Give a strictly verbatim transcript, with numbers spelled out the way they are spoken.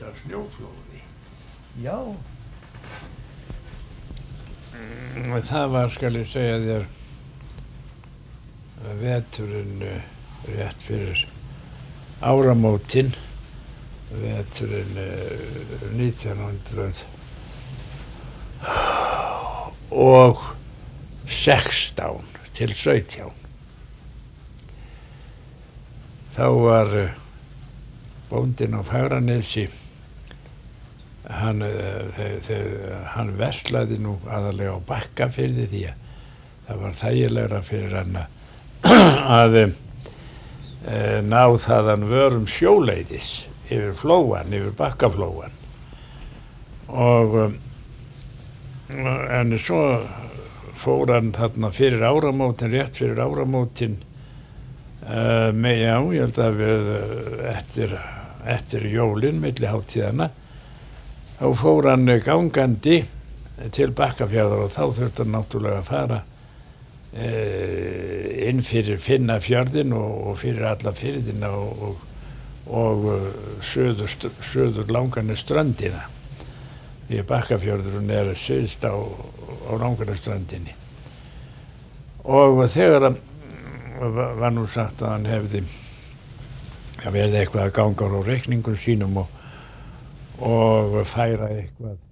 af snjóflóði. Já. Það var, skal ég segja þér, veturinn rétt fyrir áramótin, veturinn nítján hundruð og sextán til sautján. Þá var bóndinn á Fagranesi, hann, þeir, þeir, hann verslaði nú aðalega á Bakkafirði því að það var þægilegra fyrir hann að e, ná þaðan vörum sjóleiðis yfir flóan, yfir Bakkaflóan. Og en svo fór hann þarna fyrir áramótin, rétt fyrir áramótin, uh, með, já, ég held að við eftir, eftir jólin, milli hátíðana, þá fór hann gangandi til Bakkafjarðar og þá þurfti hann náttúrulega að fara uh, inn fyrir Finnafjörðin og, og fyrir alla firðina og, og, og söður, söður Langanesströndina. Því Bakkafjörðurinn er syðst á, á Langanesströndinni. Og þegar hann var nú sagt að hann hefði að verði eitthvað að ganga á reikningum sínum og, og færa eitthvað